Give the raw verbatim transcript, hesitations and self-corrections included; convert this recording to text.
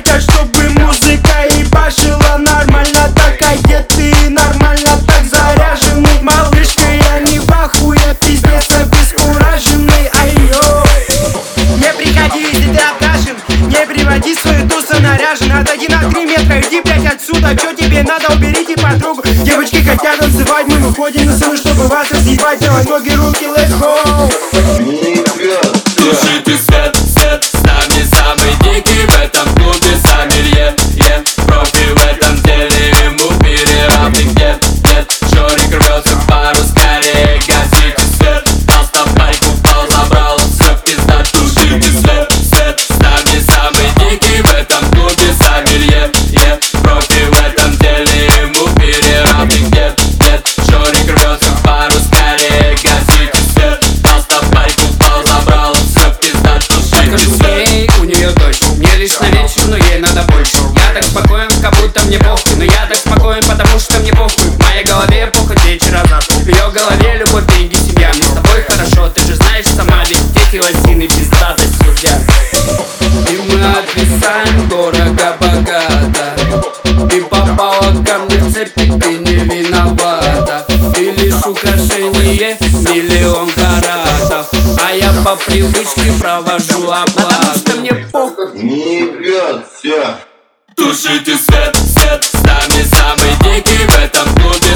хотят, чтобы музыка ебашила нормально так. А где ты нормально так заряженный? Малышка, я не в ахуе, пиздец обескураженный. Айо, не приходи, если ты обкашен. Не приводи свою тусу наряжен. Отойди на три метра, иди, блять, отсюда. Чё тебе надо, уберите подругу. Девочки хотят танцевать, мы выходим на сцену, чтобы вас разъебать. Давай ноги, руки, let's go. Тушите свет, свет, с нами самый дикий в этом клубе сомелье. Е, профи в этом деле, ему переравный нет, нет. Жорик рвется в пару, скорее гасите свет. Просто байку упал, забрал, все пизда. Тушите свет, свет, с нами самый дикий в этом клубе сомелье. Е, профи в этом деле, ему переравный нет, нет. Жорик рвется в пару, скорее гасите свет. Просто байку упал, забрал, все пизда. Скажу ей, у нее дочь. Мне лишь на вечер, но ей надо больше. Я так спокоен, как будто мне похуй. Но я так спокоен, потому что мне похуй. В моей голове похоть вечер назад. В ее голове любовь, деньги, семья. Мне с тобой хорошо, ты же знаешь сама. Ведь эти лосины пизда за себя. И мы отвисаем дорого-богато. Ты попала ко мне в цепи, ты не виновата. Ты лишь украшение, миллион каратов. А я по привычке провожу оплату. Потому что мне похуй. Не ебет, все. Тушите свет, свет, с нами самый дикий в этом клубе